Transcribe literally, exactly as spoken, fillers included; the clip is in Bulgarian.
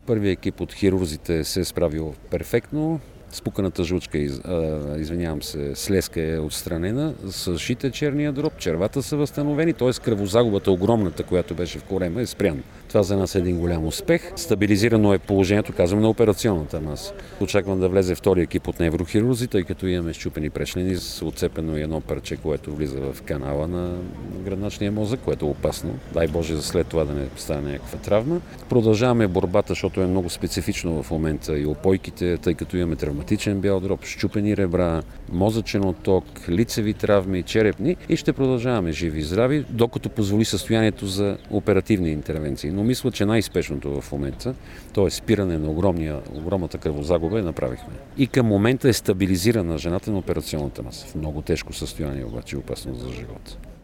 Първият екип от хирурзите се е справил перфектно. Спуканата жлъчка, из, а, извинявам се, слезка е отстранена, съшит е черния дроб, червата са възстановени, т.е. кръвозагубата огромната, която беше в корема, е спряна. Това за нас е един голям успех. Стабилизирано е положението, казвам, на операционната маса. Очаквам да влезе втори екип от неврохирурзи, тъй като имаме счупени пречлени с отцепено едно парче, което влиза в канала на гръдначния мозък, което е опасно. Дай Боже за след това да не стане някаква травма. Продължаваме борбата, защото е много специфично в момента и опойките, тъй като имаме травматичен бял дроб, счупени ребра, мозъчен отток, лицеви травми, черепни и ще продължаваме живи и здрави, докато позволи състоянието за оперативни интервенции. Но мисля, че най-спешното в момента, т.е. спиране на огромния, огромната кръвозагуба, я направихме. И към момента е стабилизирана жената на операционната маса. В много тежко състояние, обаче опасно за живота.